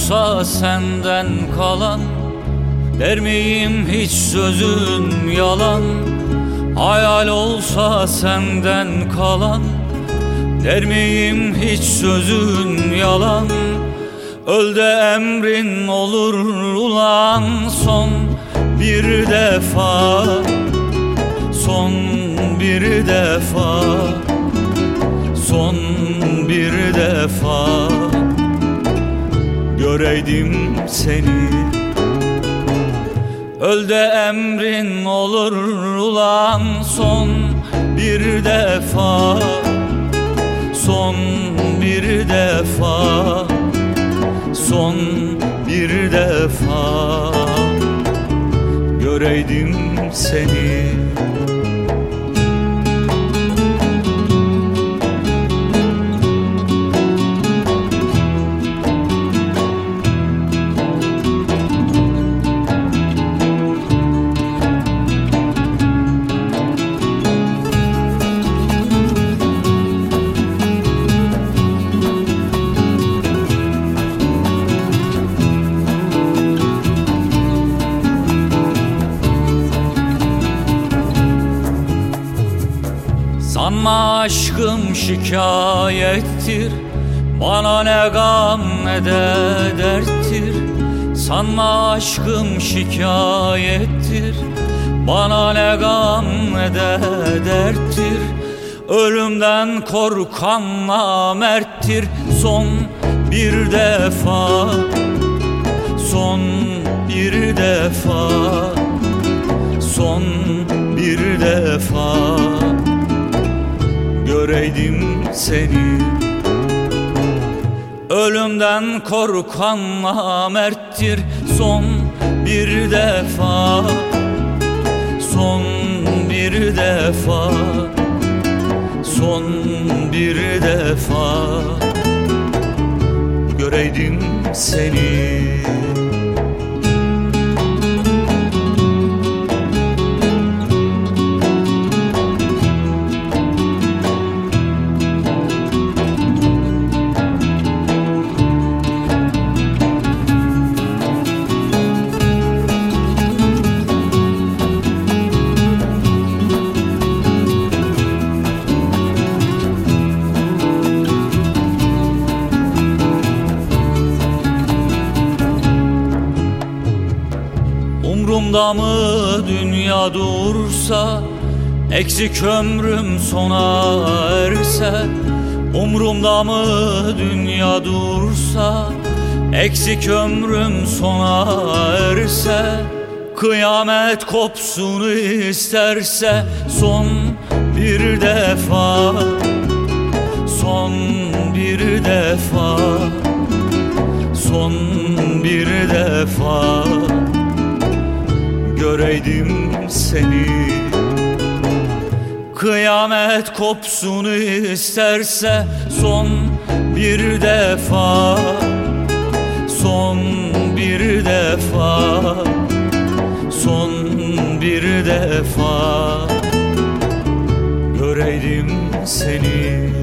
olsa senden kalan, der miyim hiç sözün yalan? Hayal olsa senden kalan, der miyim hiç sözün yalan? Öl de emrin olur ulan, son bir defa, son bir defa, son bir defa göreydim seni. Öl de emrin olur ulan, son bir defa, son bir defa, son bir defa göreydim seni. Sanma aşkım şikayettir, bana ne gam ne de derttir. Sanma aşkım şikayettir, bana ne gam ne de derttir. Ölümden korkan namerttir, son bir defa, son bir defa, son bir defa göreydim seni. Ölümden korkan namerttir, son bir defa, son bir defa, son bir defa göreydim seni. Umrumda mı dünya dursa, eksik ömrüm sona erse? Umrumda mı dünya dursa, eksik ömrüm sona erse? Kıyamet kopsun isterse, son bir defa, son bir defa, son bir defa göreydim seni. Kıyamet kopsun isterse, son bir defa, son bir defa, son bir defa göreydim seni.